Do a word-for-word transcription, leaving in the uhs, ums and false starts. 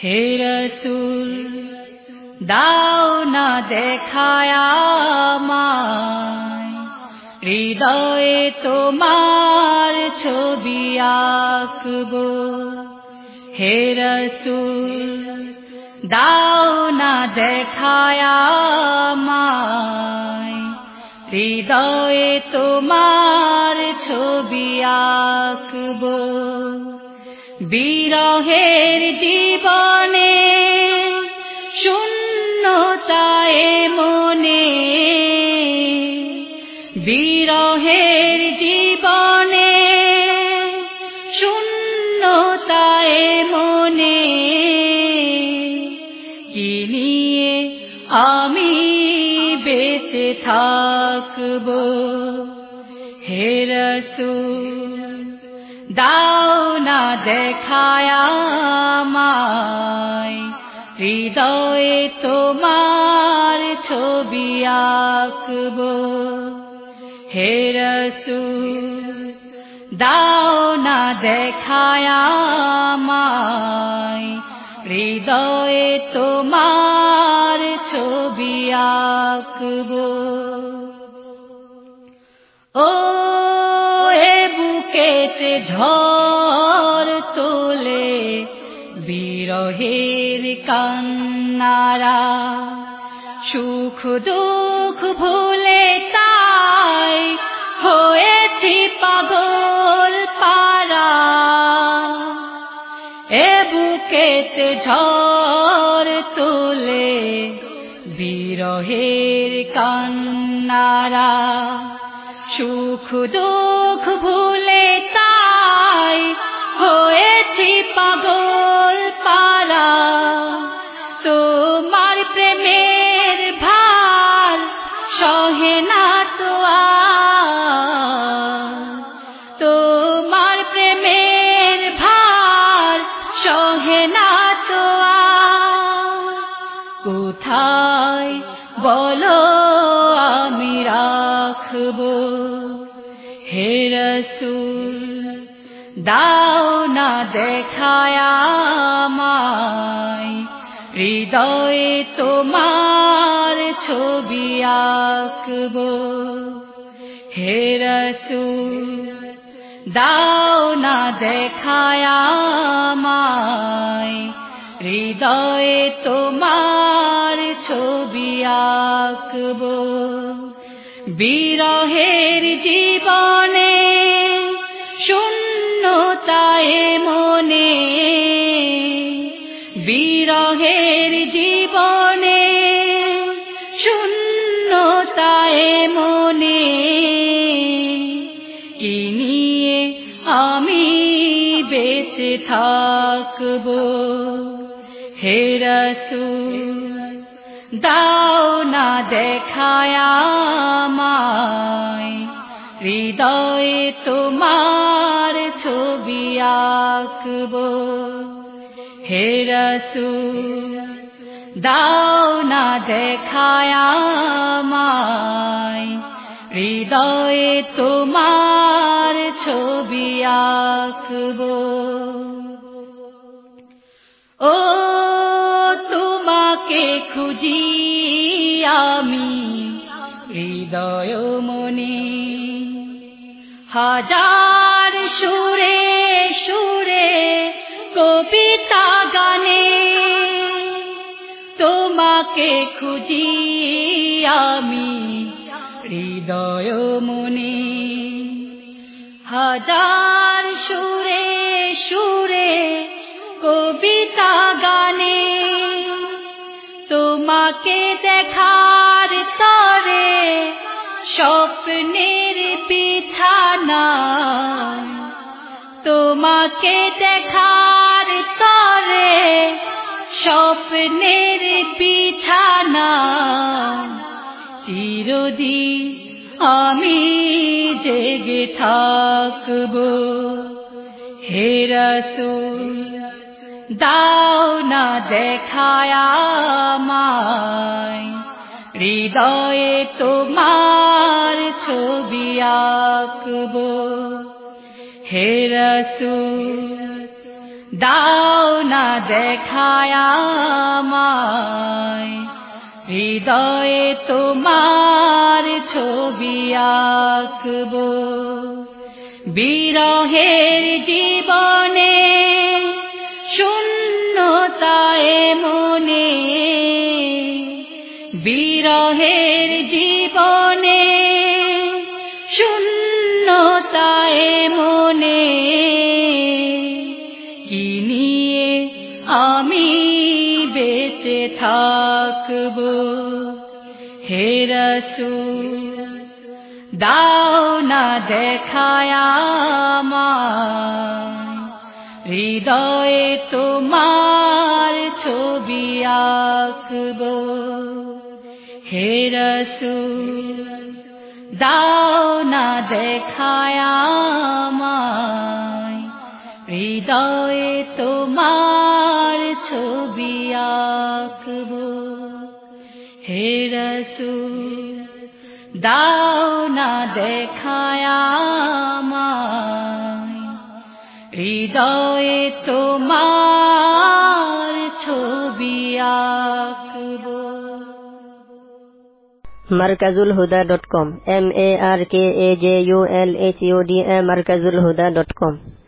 হে রাসূল দাও না দেখায় আমায়, হৃদয়ে তোমার ছবি আঁকব। হে রাসূল দাও না দেখায় আমায়, হৃদয়ে তোমার ছবি আঁকব। বিরহের জীবনে শূন্যতায় মনে, বিরহের জীবনে শূন্যতায় মনে, কি নিয়ে আমি বেঁচে থাকব। হে রাসূল দাও না দেখায় আমায়, হৃদয়ে তোমার ছবি আঁকব। হে রাসূল দাও না দেখায় আমায়, হৃদয়ে তোমার ছবি আঁকব। ও এ বুকেতে ঝড় তোলে বিরহের কান্নারা, সুখ দুঃখ ভুলে তাই হয়েছি পাগল পারা। এ বুকেতে ঝড় তোলে বিরহের কান্নারা, সুখ দুঃখ ভুলে তাই হয়েছি পাগল পারা। তোমার প্রেমের ভার সহে না তো আর, তোমার প্রেমের ভার সহে না তো আর। কোথায় বলো আমি রাখব। হে রাসূল দাও না দেখায় আমায়, হৃদয়ে তোমার ছবি আঁকব। হে রাসূল দাও না দেখায় আমায়, হৃদয়ে তোমার ছবি আঁকব। বিরহের জীবনে শূন্যতায় মনে, বিরহের জীবনে শূন্যতায় মনে, কি নিয়ে আমি বেঁচে থাকব। হে রাসূল দাও না দেখায় আমায়, হৃদয়ে তোমার ছবি আঁকব। হে রাসূল দাও না দেখায় আমায়, হৃদয়ে তোমার ছবি আঁকব। ও তোমাকে খুঁজি আমি হৃদয় মনে, হাজার সুরে সুরে কবিতা গানে। তোমাকে খুঁজি আমি হৃদয় মনে, হাজার সুরে সুরে কবিতা গানে। তোমাকে দেখার তরে স্বপ্নের বিছানা, তোমাকে দেখার তরে স্বপ্নের বিছানা। চিরদিন আমি জেগে থাকব। হে রাসূল দাও না দেখায় আমায়, হৃদয়ে তোমার ছবি আঁকব। হে রাসূল দাও না দেখায় আমায় হৃদয়ে তোমার ছবি আঁকব বিরহের জীবনে শূন্যতায় মনে বিরহের জীবনে শূন্যতায় মনে কি নিয়ে আমি বেঁচে থাকব হে রাসূল দাও না দেখায় আমায় হৃদয়ে তোমার ছবি আঁকব হে রাসূল দাও না দেখায় আমায় হৃদয়ে তোমার ছবি আঁকব হে রাসূল দাও না দেখায় আমায় হৃদয়ে তোমার ছবি আঁকব। Markazul Huda dot com M A R K A J U L H U D A Markazul Huda dot com